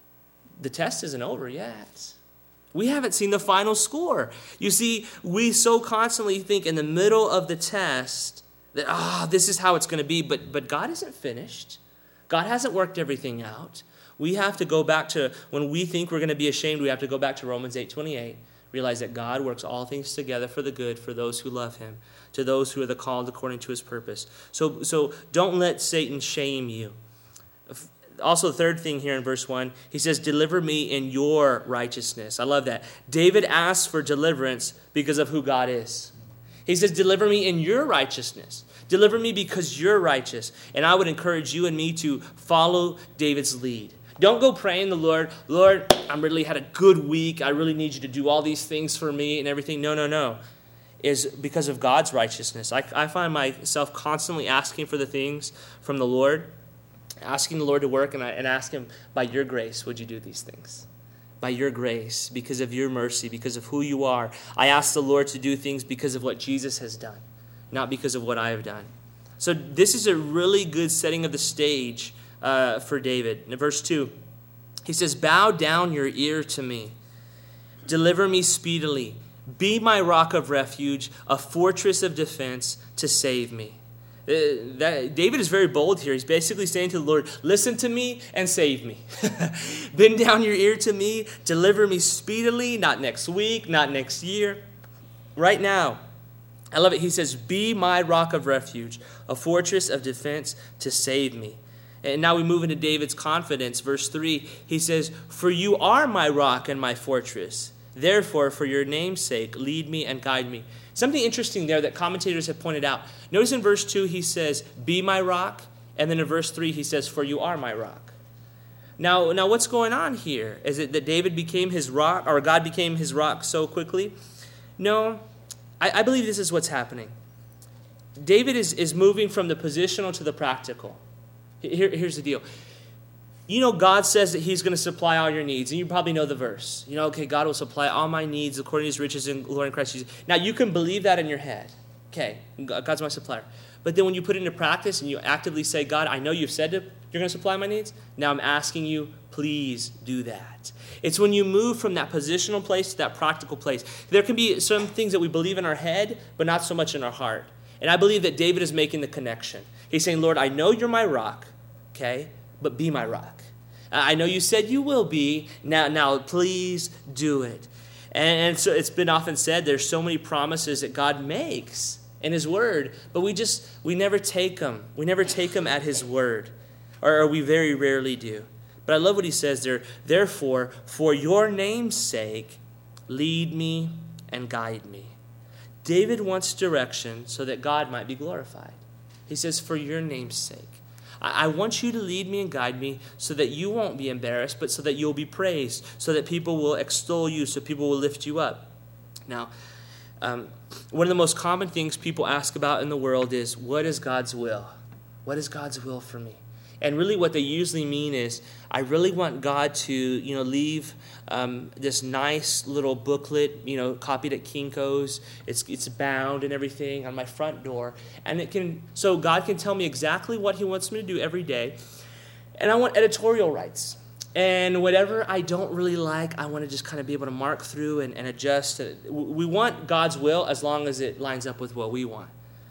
The test isn't over yet. We haven't seen the final score. You see, we so constantly think in the middle of the test that, ah, oh, this is how it's going to be. But, but God isn't finished. God hasn't worked everything out. We have to go back to, when we think we're going to be ashamed, we have to go back to Romans eight twenty-eight. Realize that God works all things together for the good for those who love him, to those who are the called according to his purpose. So, so don't let Satan shame you. Also, the third thing here in verse one, he says, deliver me in your righteousness. I love that. David asks for deliverance because of who God is. He says, deliver me in your righteousness. Deliver me because you're righteous. And I would encourage you and me to follow David's lead. Don't go praying the Lord, Lord, I really had a good week. I really need you to do all these things for me and everything. No, no, no. Is because of God's righteousness. I, I find myself constantly asking for the things from the Lord, asking the Lord to work, and I and ask him, by your grace, would you do these things? By your grace, because of your mercy, because of who you are. I ask the Lord to do things because of what Jesus has done, not because of what I have done. So this is a really good setting of the stage uh, for David. In verse two, he says, bow down your ear to me. Deliver me speedily. Be my rock of refuge, a fortress of defense to save me. Uh, that, David is very bold here. He's basically saying to the Lord, listen to me and save me. Bend down your ear to me. Deliver me speedily, not next week, not next year. Right now. I love it. He says, be my rock of refuge, a fortress of defense to save me. And now we move into David's confidence. Verse three, he says, for you are my rock and my fortress. Therefore, for your name's sake, lead me and guide me. Something interesting there that commentators have pointed out. Notice in verse two, he says, be my rock. And then in verse three, he says, for you are my rock. Now, now what's going on here? Is it that David became his rock, or God became his rock so quickly? No, I, I believe this is what's happening. David is, is moving from the positional to the practical. Here, here's the deal. You know, God says that he's going to supply all your needs. And you probably know the verse. You know, okay, God will supply all my needs according to his riches in glory in Christ Jesus. Now, you can believe that in your head. Okay, God's my supplier. But then when you put it into practice and you actively say, God, I know you've said that you're going to supply my needs. Now I'm asking you, please do that. It's when you move from that positional place to that practical place. There can be some things that we believe in our head, but not so much in our heart. And I believe that David is making the connection. He's saying, Lord, I know you're my rock, okay, but be my rock. I know you said you will be. Now, now, please do it. And so it's been often said there's so many promises that God makes in his word, but we just, we never take them. We never take them at his word, or, or we very rarely do. But I love what he says there. Therefore, for your name's sake, lead me and guide me. David wants direction so that God might be glorified. He says, for your name's sake. I want you to lead me and guide me so that you won't be embarrassed, but so that you'll be praised, so that people will extol you, so people will lift you up. Now, um, one of the most common things people ask about in the world is, what is God's will? What is God's will for me? And really what they usually mean is, I really want God to, you know, leave um, this nice little booklet, you know, copied at Kinko's. It's it's bound and everything on my front door. And it can, so God can tell me exactly what he wants me to do every day. And I want editorial rights. And whatever I don't really like, I want to just kind of be able to mark through and, and adjust. We want God's will as long as it lines up with what we want.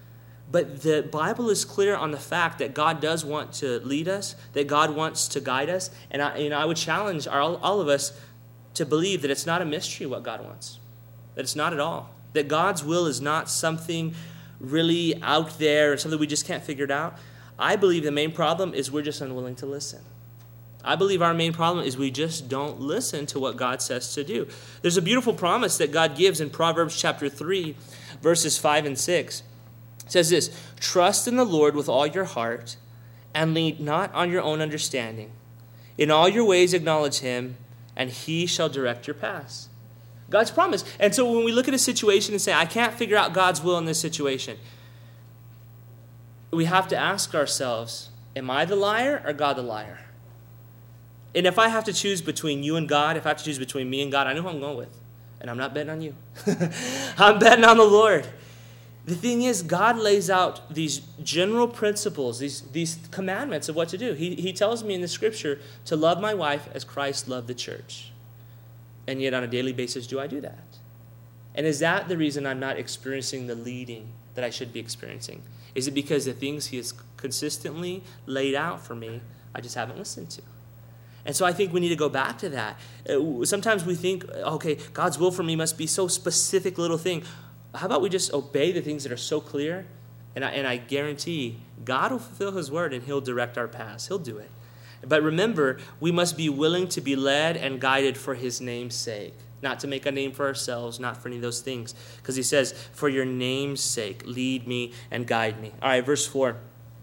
But the Bible is clear on the fact that God does want to lead us, that God wants to guide us. And I, you know, I would challenge all, all of us to believe that it's not a mystery what God wants, that it's not at all, that God's will is not something really out there or something we just can't figure it out. I believe the main problem is we're just unwilling to listen. I believe our main problem is we just don't listen to what God says to do. There's a beautiful promise that God gives in Proverbs chapter three, verses five and six. It says this, trust in the Lord with all your heart and lean not on your own understanding. In all your ways acknowledge him, and he shall direct your paths. God's promise. And so when we look at a situation and say, I can't figure out God's will in this situation, we have to ask ourselves, am I the liar or God the liar? And if I have to choose between you and God, if I have to choose between me and God, I know who I'm going with. And I'm not betting on you. I'm betting on the Lord. The thing is, God lays out these general principles, these, these commandments of what to do. He, he tells me in the scripture to love my wife as Christ loved the church. And yet on a daily basis, do I do that? And is that the reason I'm not experiencing the leading that I should be experiencing? Is it because the things he has consistently laid out for me, I just haven't listened to? And so I think we need to go back to that. Sometimes we think, okay, God's will for me must be so specific little thing. How about we just obey the things that are so clear? And I, and I guarantee God will fulfill his word and he'll direct our paths. He'll do it. But remember, we must be willing to be led and guided for his name's sake. not to make a name for ourselves, not for any of those things. Because he says, for your name's sake, lead me and guide me. All right, verse four.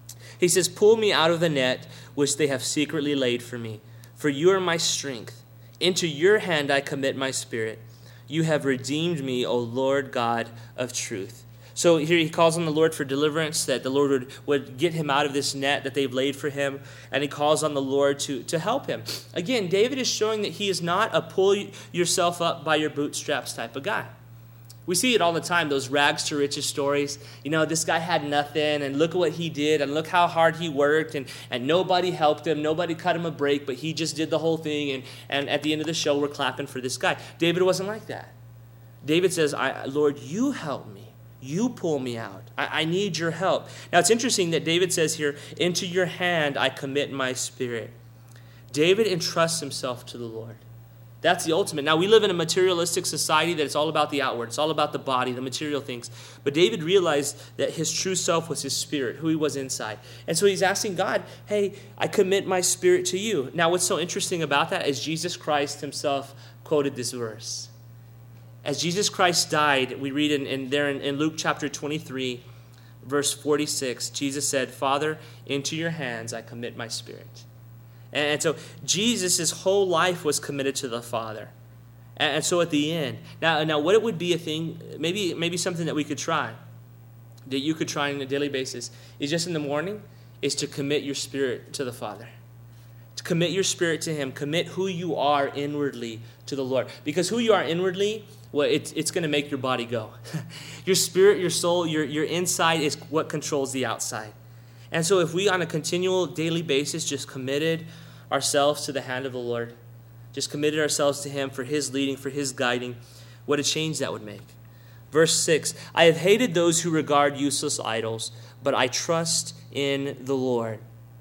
He says, pull me out of the net which they have secretly laid for me. For you are my strength. Into your hand I commit my spirit. You have redeemed me, O Lord God of truth. So here he calls on the Lord for deliverance, that the Lord would, would get him out of this net that they've laid for him. And he calls on the Lord to, to help him. Again, David is showing that he is not a pull yourself up by your bootstraps type of guy. We see it all the time, those rags to riches stories. You know, this guy had nothing, and look at what he did, and look how hard he worked, and, and nobody helped him, nobody cut him a break, but he just did the whole thing, and, and at the end of the show, we're clapping for this guy. David wasn't like that. David says, I, Lord, you help me. You pull me out. I, I need your help. Now, it's interesting that David says here, into your hand I commit my spirit. David entrusts himself to the Lord. That's the ultimate. Now, we live in a materialistic society that it's all about the outward. It's all about the body, the material things. But David realized that his true self was his spirit, who he was inside. And so he's asking God, hey, I commit my spirit to you. Now, what's so interesting about that is Jesus Christ himself quoted this verse. As Jesus Christ died, we read in, in there in, in Luke chapter twenty-three, verse forty-six, Jesus said, Father, into your hands I commit my spirit. And so Jesus' whole life was committed to the Father. And so at the end, now, now what it would be a thing, maybe, maybe something that we could try, that you could try on a daily basis, is just in the morning, is to commit your spirit to the Father. To commit your spirit to him. Commit who you are inwardly to the Lord. Because who you are inwardly, well, it's, it's going to make your body go. Your spirit, your soul, your, your inside is what controls the outside. And so if we on a continual daily basis just committed ourselves to the hand of the Lord, just committed ourselves to him for his leading, for his guiding, what a change that would make. Verse six, I have hated those who regard useless idols, but I trust in the Lord.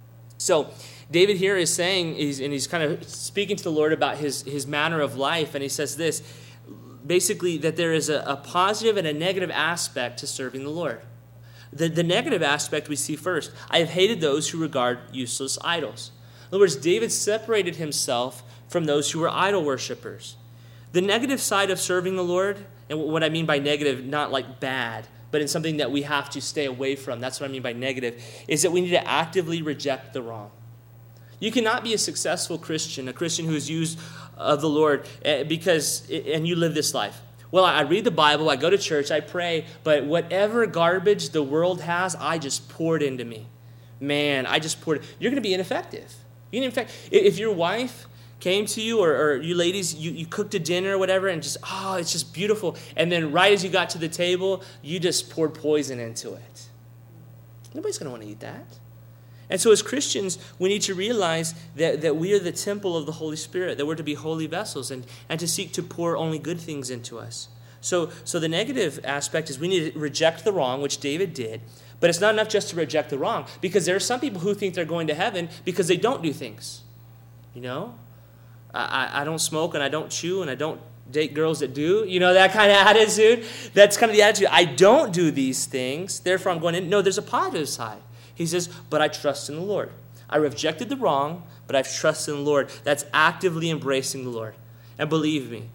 So David here is saying, he's, and he's kind of speaking to the Lord about his, his manner of life, and he says this, basically that there is a, a positive and a negative aspect to serving the Lord. The, the negative aspect we see first. I have hated those who regard useless idols. In other words, David separated himself from those who were idol worshipers. The negative side of serving the Lord, and what I mean by negative, not like bad, but in something that we have to stay away from, that's what I mean by negative, is that we need to actively reject the wrong. You cannot be a successful Christian, a Christian who is used of the Lord, because, and you live this life. Well, I read the Bible, I go to church, I pray, but whatever garbage the world has, I just pour it into me. Man, I just poured it. You're going to be ineffective. You in fact, if your wife came to you, or, or you ladies, you, you cooked a dinner or whatever, and just, oh, it's just beautiful, and then right as you got to the table, you just poured poison into it. Nobody's going to want to eat that. And so as Christians, we need to realize that, that we are the temple of the Holy Spirit, that we're to be holy vessels and, and to seek to pour only good things into us. So, so the negative aspect is we need to reject the wrong, which David did. But it's not enough just to reject the wrong, because there are some people who think they're going to heaven because they don't do things. You know? I, I don't smoke and I don't chew and I don't date girls that do. You know, that kind of attitude. That's kind of the attitude. I don't do these things, therefore I'm going in. No, there's a positive side. He says, but I trust in the Lord. I rejected the wrong, but I've trusted in the Lord. That's actively embracing the Lord. And believe me,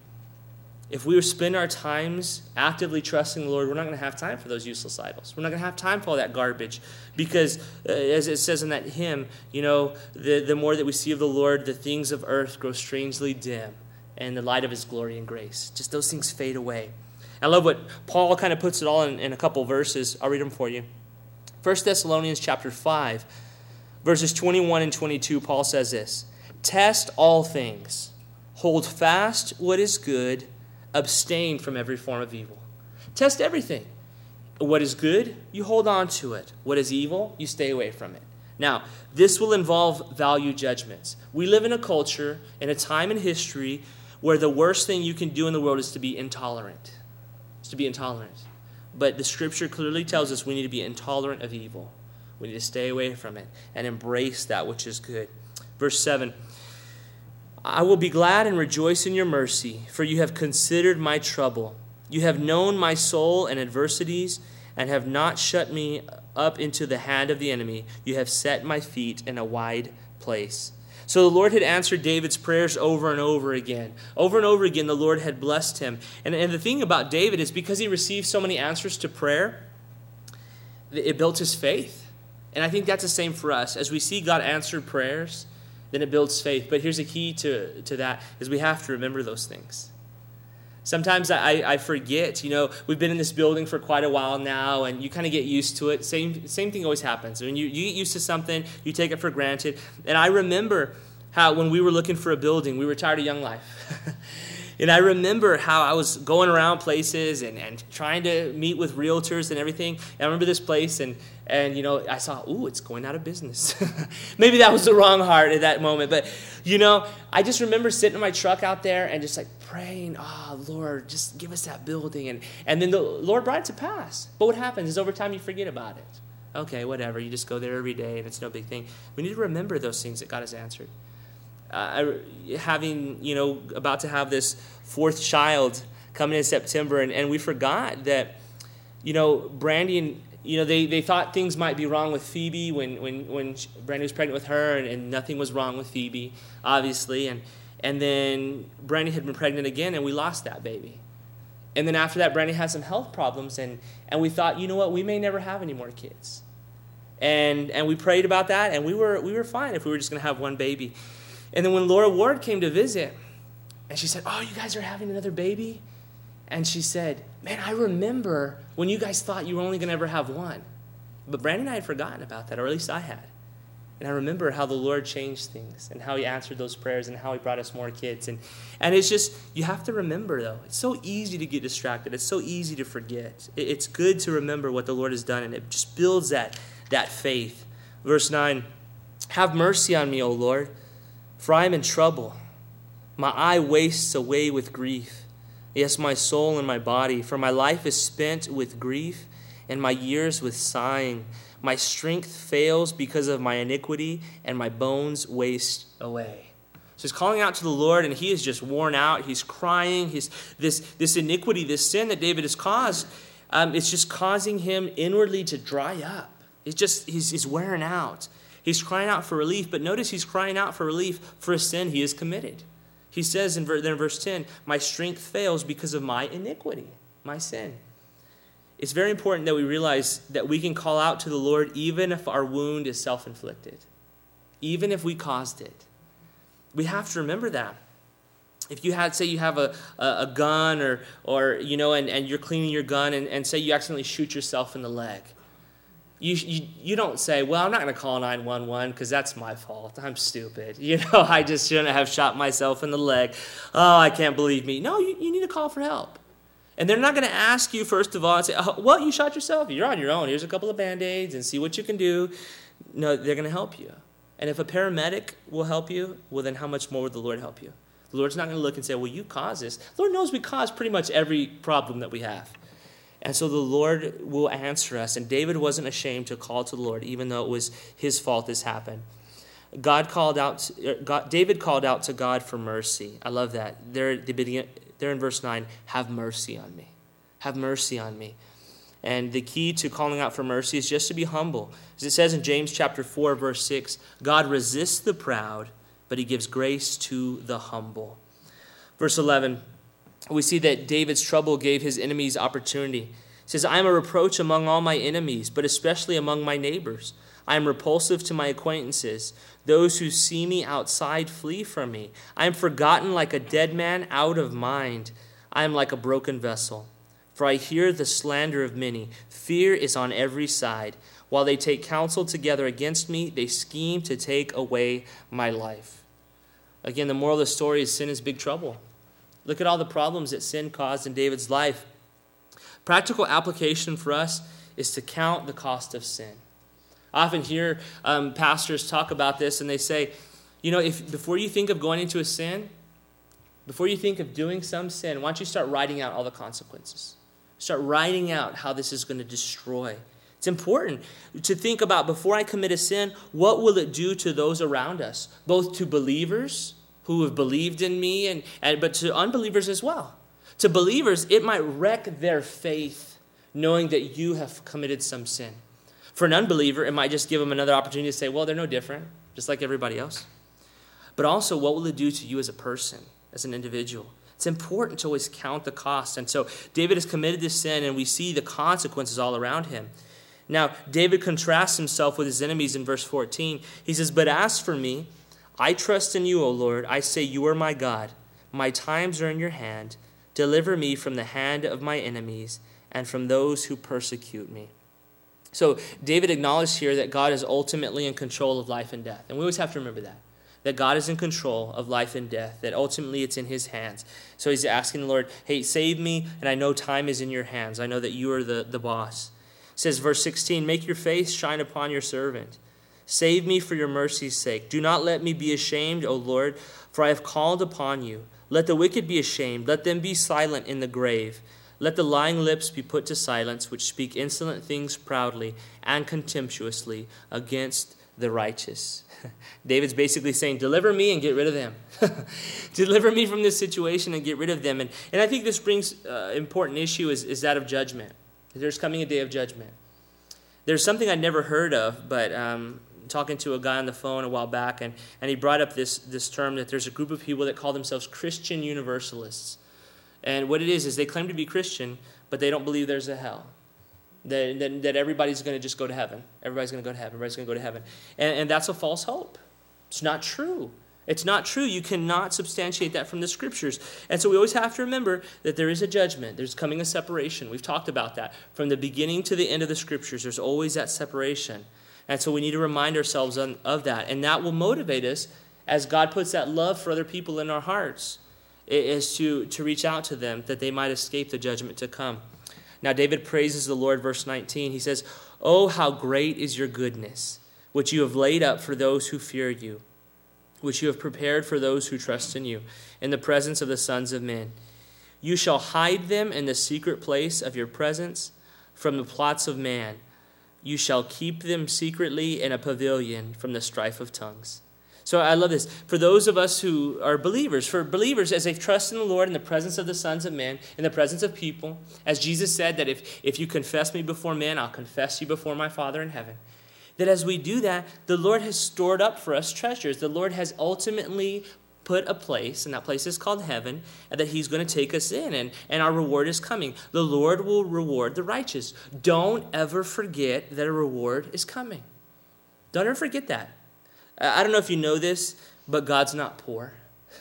if we spend our times actively trusting the Lord, we're not going to have time for those useless idols. We're not going to have time for all that garbage. Because uh, as it says in that hymn, you know, the, the more that we see of the Lord, the things of earth grow strangely dim, and the light of his glory and grace. Just those things fade away. I love what Paul kind of puts it all in, in a couple verses. I'll read them for you. First Thessalonians chapter five, verses twenty-one and twenty-two, Paul says this, test all things, hold fast what is good, abstain from every form of evil. Test everything. What is good, you hold on to it. What is evil, you stay away from it. Now, this will involve value judgments. We live in a culture, in a time in history, where the worst thing you can do in the world is to be intolerant. It's to be intolerant. But the Scripture clearly tells us we need to be intolerant of evil. We need to stay away from it and embrace that which is good. Verse seven, I will be glad and rejoice in your mercy, for you have considered my trouble. You have known my soul and adversities, and have not shut me up into the hand of the enemy. You have set my feet in a wide place. So the Lord had answered David's prayers over and over again. Over and over again, the Lord had blessed him. And, and the thing about David is because he received so many answers to prayer, it built his faith. And I think that's the same for us. As we see God answered prayers, then it builds faith. But here's a key to, to that, is we have to remember those things. Sometimes I, I forget, you know, we've been in this building for quite a while now, and you kind of get used to it. Same same thing always happens. When you, you get used to something, you take it for granted. And I remember how when we were looking for a building, we were tired of Young Life. And I remember how I was going around places and, and trying to meet with realtors and everything. And I remember this place, and, and you know, I saw, ooh, it's going out of business. Maybe that was the wrong heart at that moment. But, you know, I just remember sitting in my truck out there and just like praying, oh, Lord, just give us that building. And, and then the Lord brought it to pass. But what happens is over time you forget about it. Okay, whatever. You just go there every day and it's no big thing. We need to remember those things that God has answered. Uh, having, you know, about to have this fourth child coming in September, and, and we forgot that, you know, Brandy and, you know, they, they thought things might be wrong with Phoebe when, when, when Brandy was pregnant with her, and, and nothing was wrong with Phoebe, obviously, and, and then Brandy had been pregnant again, and we lost that baby. And then after that, Brandy had some health problems, and, and we thought, you know what, we may never have any more kids. And and we prayed about that, and we were we were fine if we were just going to have one baby. And then when Laura Ward came to visit, and she said, oh, you guys are having another baby? And she said, man, I remember when you guys thought you were only going to ever have one. But Brandon and I had forgotten about that, or at least I had. And I remember how the Lord changed things and how he answered those prayers and how he brought us more kids. And, and it's just, you have to remember, though. It's so easy to get distracted. It's so easy to forget. It, it's good to remember what the Lord has done, and it just builds that, that faith. Verse nine, have mercy on me, O Lord, for I am in trouble. My eye wastes away with grief. Yes, my soul and my body, for my life is spent with grief, and my years with sighing. My strength fails because of my iniquity, and my bones waste away. So he's calling out to the Lord, and he is just worn out. He's crying. He's, this, this iniquity, this sin that David has caused, um, it's just causing him inwardly to dry up. It's just, he's, he's wearing out. He's crying out for relief, but notice he's crying out for relief for a sin he has committed. He says in verse ten, my strength fails because of my iniquity, my sin. It's very important that we realize that we can call out to the Lord even if our wound is self-inflicted, even if we caused it. We have to remember that. If you had, say you have a, a, a gun or, or you know, and, and you're cleaning your gun and, and say you accidentally shoot yourself in the leg. You, you you don't say, well, I'm not going to call nine one one because that's my fault. I'm stupid. You know, I just shouldn't have shot myself in the leg. Oh, I can't believe me. No, you, you need to call for help. And they're not going to ask you, first of all, and say, oh, well, you shot yourself. You're on your own. Here's a couple of Band-Aids and see what you can do. No, they're going to help you. And if a paramedic will help you, well, then how much more would the Lord help you? The Lord's not going to look and say, well, you caused this. The Lord knows we cause pretty much every problem that we have. And so the Lord will answer us. And David wasn't ashamed to call to the Lord, even though it was his fault this happened. God called out. God, David called out to God for mercy. I love that. There, there in verse nine, have mercy on me. Have mercy on me. And the key to calling out for mercy is just to be humble. As it says in James chapter four, verse six, God resists the proud, but he gives grace to the humble. Verse eleven, we see that David's trouble gave his enemies opportunity. He says, I am a reproach among all my enemies, but especially among my neighbors. I am repulsive to my acquaintances. Those who see me outside flee from me. I am forgotten like a dead man out of mind. I am like a broken vessel. For I hear the slander of many. Fear is on every side. While they take counsel together against me, they scheme to take away my life. Again, the moral of the story is sin is big trouble. Look at all the problems that sin caused in David's life. Practical application for us is to count the cost of sin. I often hear um, pastors talk about this, and they say, you know, if before you think of going into a sin, before you think of doing some sin, why don't you start writing out all the consequences? Start writing out how this is going to destroy. It's important to think about, before I commit a sin, what will it do to those around us, both to believers who have believed in me, and, and but to unbelievers as well. To believers, it might wreck their faith knowing that you have committed some sin. For an unbeliever, it might just give them another opportunity to say, well, they're no different, just like everybody else. but also what will it do to you as a person, as an individual? It's important to always count the cost. And so David has committed this sin, and we see the consequences all around him. Now, David contrasts himself with his enemies in verse fourteen. He says, "But as for me, I trust in you, O Lord. I say you are my God. My times are in your hand. Deliver me from the hand of my enemies and from those who persecute me." So David acknowledged here that God is ultimately in control of life and death. And we always have to remember that. That God is in control of life and death. That ultimately it's in his hands. So he's asking the Lord, hey, save me, and I know time is in your hands. I know that you are the, the boss. It says, verse sixteen, "Make your face shine upon your servant. Save me for your mercy's sake. Do not let me be ashamed, O Lord, for I have called upon you. Let the wicked be ashamed. Let them be silent in the grave. Let the lying lips be put to silence, which speak insolent things proudly and contemptuously against the righteous." David's basically saying, deliver me and get rid of them. Deliver me from this situation and get rid of them. And, and I think this brings uh, important issue is, is that of judgment. There's coming a day of judgment. There's something I'd never heard of, but um, talking to a guy on the phone a while back, and, and he brought up this, this term that there's a group of people that call themselves Christian Universalists. And what it is is they claim to be Christian, but they don't believe there's a hell. That, that, that everybody's going to just go to heaven. Everybody's going to go to heaven. Everybody's going to go to heaven. And, and that's a false hope. It's not true. It's not true. You cannot substantiate that from the scriptures. And so we always have to remember that there is a judgment. There's coming a separation. We've talked about that. From the beginning to the end of the scriptures, there's always that separation. And so we need to remind ourselves on, of that. And that will motivate us as God puts that love for other people in our hearts, is to, to reach out to them that they might escape the judgment to come. Now, David praises the Lord, verse nineteen. He says, "Oh, how great is your goodness, which you have laid up for those who fear you, which you have prepared for those who trust in you, in the presence of the sons of men. You shall hide them in the secret place of your presence from the plots of man. You shall keep them secretly in a pavilion from the strife of tongues." So I love this. For those of us who are believers, for believers, as they trust in the Lord in the presence of the sons of men, in the presence of people, as Jesus said that if, if you confess me before men, I'll confess you before my Father in heaven. That as we do that, the Lord has stored up for us treasures. The Lord has ultimately put a place, and that place is called heaven, and that he's going to take us in, and, and our reward is coming. The Lord will reward the righteous. Don't ever forget that a reward is coming. Don't ever forget that. I don't know if you know this, but God's not poor.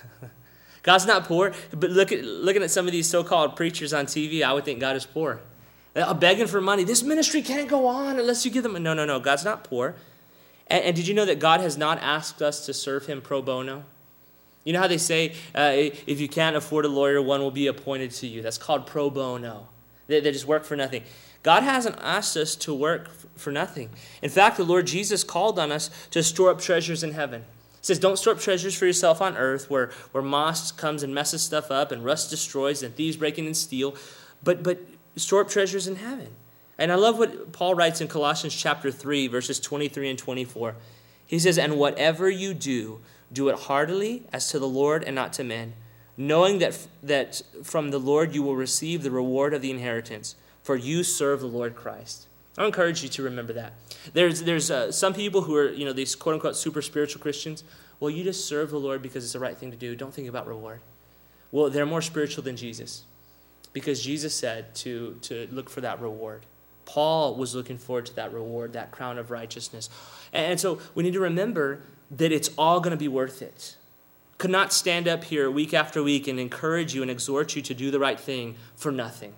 God's not poor, but look at, looking at some of these so-called preachers on T V, I would think God is poor. They're begging for money. This ministry can't go on unless you give them. No, no, no. God's not poor. And, and did you know that God has not asked us to serve him pro bono? You know how they say, uh, if you can't afford a lawyer, one will be appointed to you. That's called pro bono. They, they just work for nothing. God hasn't asked us to work for nothing. In fact, the Lord Jesus called on us to store up treasures in heaven. He says, don't store up treasures for yourself on earth where, where moss comes and messes stuff up and rust destroys and thieves break in and steal, but, but store up treasures in heaven. And I love what Paul writes in Colossians chapter three, verses twenty-three and twenty-four. He says, "And whatever you do, do it heartily as to the Lord and not to men, knowing that, that from the Lord you will receive the reward of the inheritance. For you serve the Lord Christ." I encourage you to remember that. There's there's uh, some people who are, you know, these quote-unquote super spiritual Christians. Well, you just serve the Lord because it's the right thing to do. Don't think about reward. Well, they're more spiritual than Jesus because Jesus said to, to look for that reward. Paul was looking forward to that reward, that crown of righteousness. And so we need to remember that it's all going to be worth it. Could not stand up here week after week and encourage you and exhort you to do the right thing for nothing.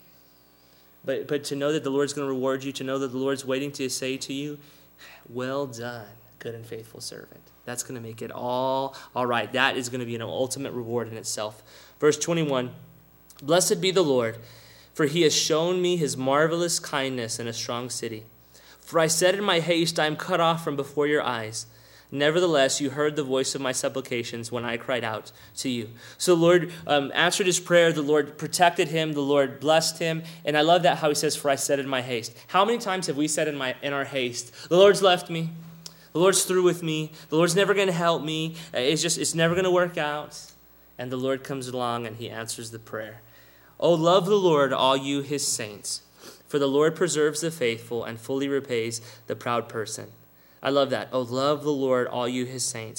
But but to know that the Lord's going to reward you, to know that the Lord's waiting to say to you, well done, good and faithful servant. That's going to make it all all right. That is going to be an ultimate reward in itself. Verse twenty-one, "Blessed be the Lord, for he has shown me his marvelous kindness in a strong city. For I said in my haste, I am cut off from before your eyes. Nevertheless, you heard the voice of my supplications when I cried out to you." So the Lord um, answered his prayer. The Lord protected him. The Lord blessed him. And I love that how he says, "For I said in my haste." How many times have we said in my in our haste, the Lord's left me. The Lord's through with me. The Lord's never going to help me. It's just, it's never going to work out. And the Lord comes along and he answers the prayer. "Oh, love the Lord, all you his saints. For the Lord preserves the faithful and fully repays the proud person." I love that. "Oh, love the Lord, all you his saints."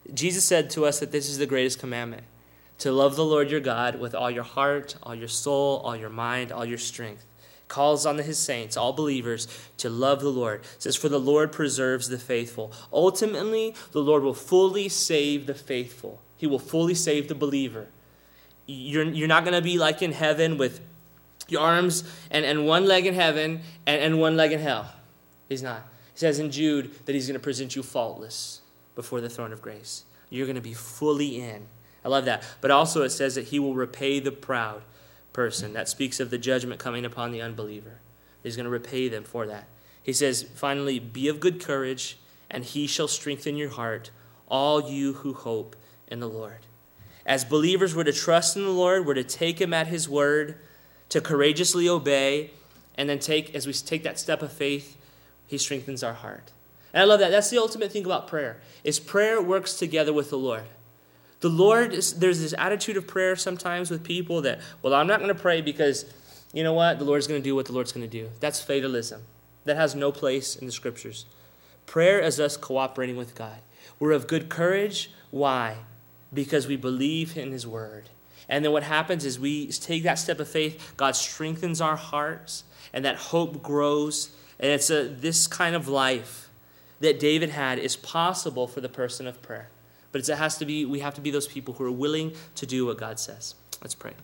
Jesus said to us that this is the greatest commandment, to love the Lord your God with all your heart, all your soul, all your mind, all your strength. Calls on his saints, all believers, to love the Lord. It says, for the Lord preserves the faithful. Ultimately, the Lord will fully save the faithful. He will fully save the believer. You're, you're not going to be like in heaven with your arms and, and one leg in heaven and, and one leg in hell. He's not. He says in Jude that he's going to present you faultless before the throne of grace. You're going to be fully in. I love that. But also it says that he will repay the proud person. That speaks of the judgment coming upon the unbeliever. He's going to repay them for that. He says, finally, be of good courage, and he shall strengthen your heart, all you who hope in the Lord. As believers, we're to trust in the Lord. We're to take him at his word, to courageously obey, and then take, as we take that step of faith, he strengthens our heart. And I love that. That's the ultimate thing about prayer, is prayer works together with the Lord. The Lord, is, there's this attitude of prayer sometimes with people that, well, I'm not going to pray because, you know what, the Lord's going to do what the Lord's going to do. That's fatalism. That has no place in the Scriptures. Prayer is us cooperating with God. We're of good courage. Why? Because we believe in his word. And then what happens is we take that step of faith, God strengthens our hearts, and that hope grows. And it's a, this kind of life that David had is possible for the person of prayer. But it has to be, we have to be those people who are willing to do what God says. Let's pray.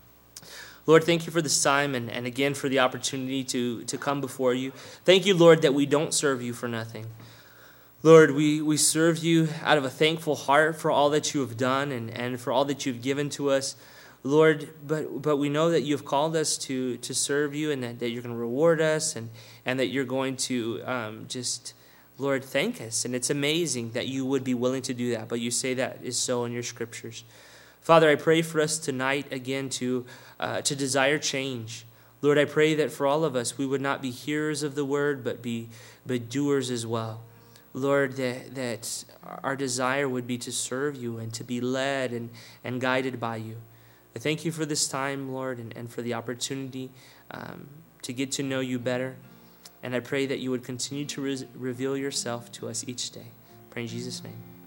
Lord, thank you for this time and, and again for the opportunity to, to come before you. Thank you, Lord, that we don't serve you for nothing. Lord, we, we serve you out of a thankful heart for all that you have done and, and for all that you've given to us. Lord, but but we know that you've called us to, to serve you and that, that you're going to reward us and, and that you're going to um, just... Lord, thank us. And it's amazing that you would be willing to do that. But you say that is so in your scriptures. Father, I pray for us tonight again to uh, to desire change. Lord, I pray that for all of us, we would not be hearers of the word, but be but doers as well. Lord, that, that our desire would be to serve you and to be led and, and guided by you. I thank you for this time, Lord, and, and for the opportunity um, to get to know you better. And I pray that you would continue to re- reveal yourself to us each day. I pray in Jesus' name.